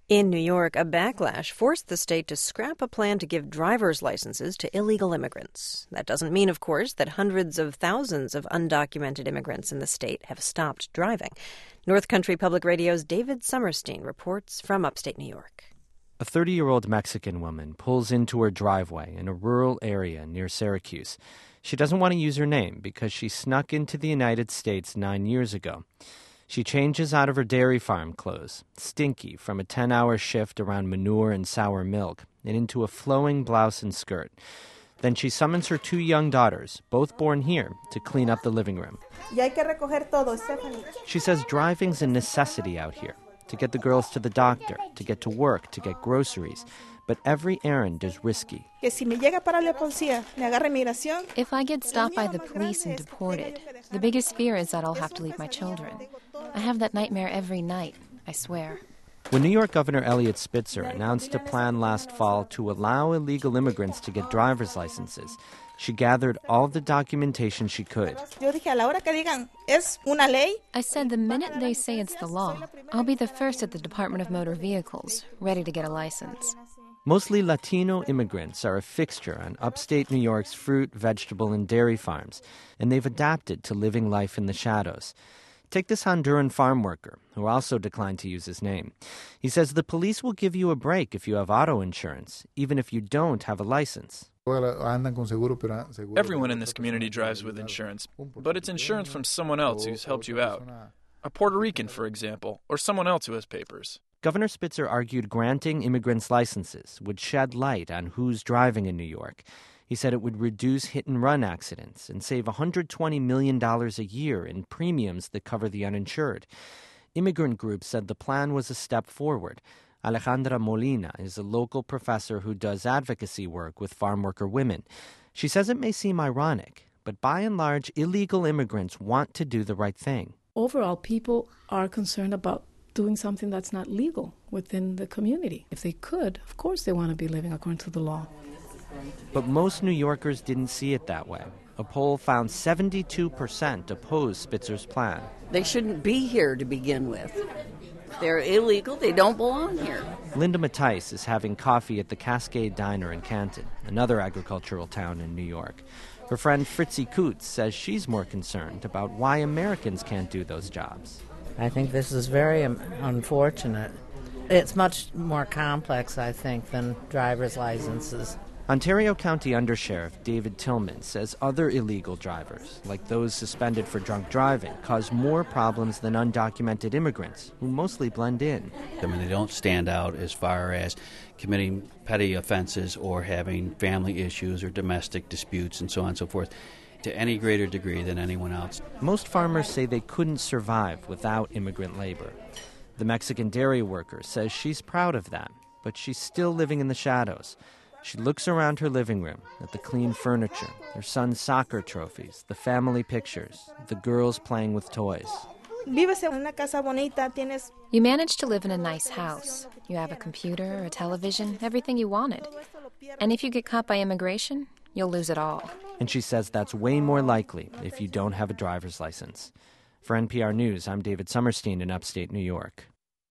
In New York, a backlash forced the state to scrap a plan to give driver's licenses to illegal immigrants. That doesn't mean, of course, that hundreds of thousands of undocumented immigrants in the state have stopped driving. North Country Public Radio's David Summerstein reports from upstate New York. A 30-year-old Mexican woman pulls into her driveway in a rural area near Syracuse. She doesn't want to use her name because she snuck into the United States 9 years ago. She changes out of her dairy farm clothes, stinky from a 10-hour shift around manure and sour milk, and into a flowing blouse and skirt. Then she summons her 2 young daughters, both born here, to clean up the living room. She says driving's a necessity out here, to get the girls to the doctor, to get to work, to get groceries. But every errand is risky. If I get stopped by the police and deported, the biggest fear is that I'll have to leave my children. I have that nightmare every night, I swear. When New York Governor Eliot Spitzer announced a plan last fall to allow illegal immigrants to get driver's licenses, she gathered all the documentation she could. I said the minute they say it's the law, I'll be the first at the Department of Motor Vehicles, ready to get a license. Mostly Latino immigrants are a fixture on upstate New York's fruit, vegetable, and dairy farms, and they've adapted to living life in the shadows. Take this Honduran farm worker, who also declined to use his name. He says the police will give you a break if you have auto insurance, even if you don't have a license. Everyone in this community drives with insurance, but it's insurance from someone else who's helped you out. A Puerto Rican, for example, or someone else who has papers. Governor Spitzer argued granting immigrants licenses would shed light on who's driving in New York. He said it would reduce hit-and-run accidents and save $120 million a year in premiums that cover the uninsured. Immigrant groups said the plan was a step forward. Alejandra Molina is a local professor who does advocacy work with farm worker women. She says it may seem ironic, but by and large, illegal immigrants want to do the right thing. Overall, people are concerned about doing something that's not legal within the community. If they could, of course they want to be living according to the law. But most New Yorkers didn't see it that way. A poll found 72% opposed Spitzer's plan. They shouldn't be here to begin with. They're illegal. They don't belong here. Linda Mattice is having coffee at the Cascade Diner in Canton, another agricultural town in New York. Her friend Fritzi Kutz says she's more concerned about why Americans can't do those jobs. I think this is very unfortunate. It's much more complex, I think, than driver's licenses. Ontario County Undersheriff David Tillman says other illegal drivers, like those suspended for drunk driving, cause more problems than undocumented immigrants, who mostly blend in. I mean, they don't stand out as far as committing petty offenses or having family issues or domestic disputes and so on and so forth to any greater degree than anyone else. Most farmers say they couldn't survive without immigrant labor. The Mexican dairy worker says she's proud of that, but she's still living in the shadows. She looks around her living room at the clean furniture, her son's soccer trophies, the family pictures, the girls playing with toys. You managed to live in a nice house. You have a computer, a television, everything you wanted. And if you get caught by immigration, you'll lose it all. And she says that's way more likely if you don't have a driver's license. For NPR News, I'm David Summerstein in upstate New York.